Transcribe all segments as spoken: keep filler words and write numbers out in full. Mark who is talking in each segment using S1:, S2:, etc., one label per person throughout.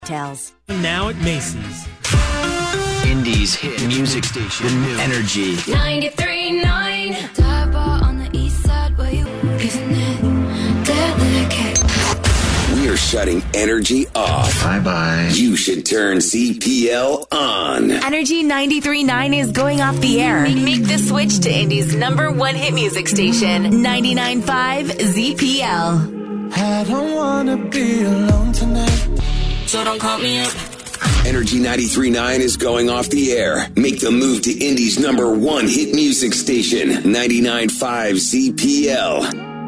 S1: Details.
S2: Now at Macy's.
S3: Indies hit music station. The new Energy.
S4: ninety-three point nine. Dive bar on the east side where you isn't it delicate?
S5: We are shutting Energy off.
S3: Bye-bye.
S5: You should turn C P L on.
S1: Energy ninety-three point nine is going off the air. Make the switch to Indy's number one hit music station, ninety-nine point five Z P L.
S6: I don't wanna be alone tonight, so don't call me up.
S5: Energy ninety-three point nine is going off the air. Make the move to Indy's number one hit music station, ninety-nine point five Z P L.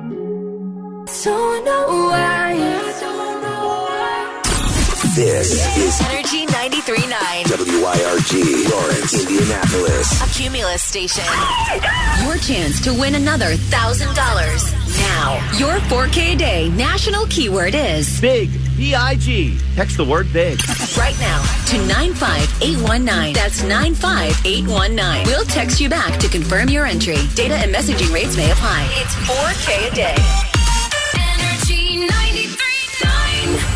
S4: Don't know why.
S5: This is
S1: Energy ninety-three point nine.
S5: W I R G, Lawrence, Indianapolis.
S1: A Cumulus station. Your chance to win another one thousand dollars. Now, your four K a day national keyword is
S7: Big, B I G. Text the word big.
S1: right now to nine five eight one nine. That's nine five eight one nine. We'll text you back to confirm your entry. Data and messaging rates may apply. It's four K a day.
S4: Energy ninety-three point nine.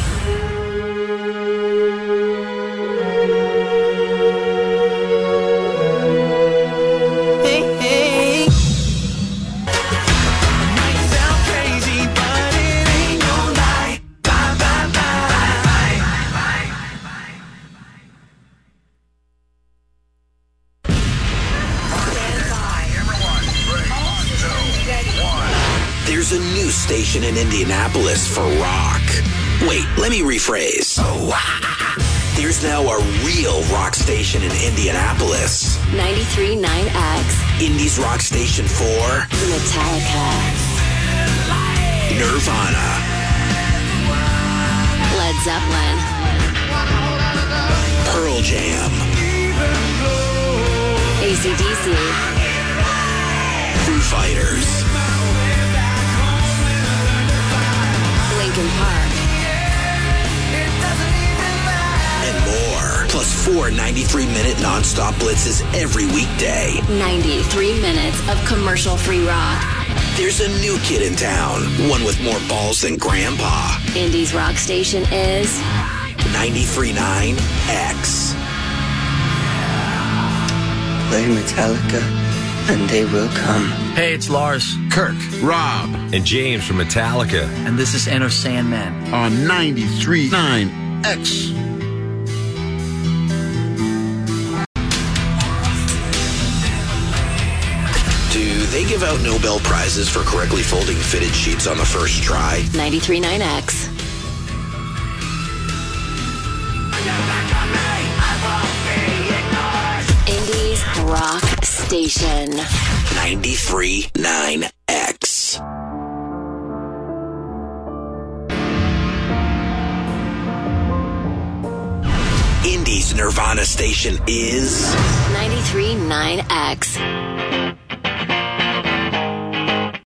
S5: There's a new station in Indianapolis for rock. Wait, let me rephrase. There's now a real rock station in Indianapolis.
S8: ninety-three point nine X.
S5: Indy's rock station for
S8: Metallica.
S5: Nirvana.
S8: Led Zeppelin.
S5: Pearl Jam.
S8: A C D C.
S5: Foo Fighters.
S8: Linkin Park.
S5: And more. Plus four ninety-three minute nonstop blitzes every weekday.
S8: ninety-three minutes of commercial-free rock.
S5: There's a new kid in town. One with more balls than Grandpa.
S8: Indy's rock station is
S5: ninety-three point nine X.
S9: Play Metallica, and they will come.
S7: Hey, it's Lars,
S10: Kirk, Rob,
S11: and James from Metallica.
S7: and this is Enter Sandman.
S10: on ninety-three point nine X.
S5: Do they give out Nobel Prizes for correctly folding fitted sheets on the first try?
S8: ninety-three point nine X. Indy's rock station.
S5: ninety-three point nine X. Indy's Nirvana station is
S8: ninety-three point nine X.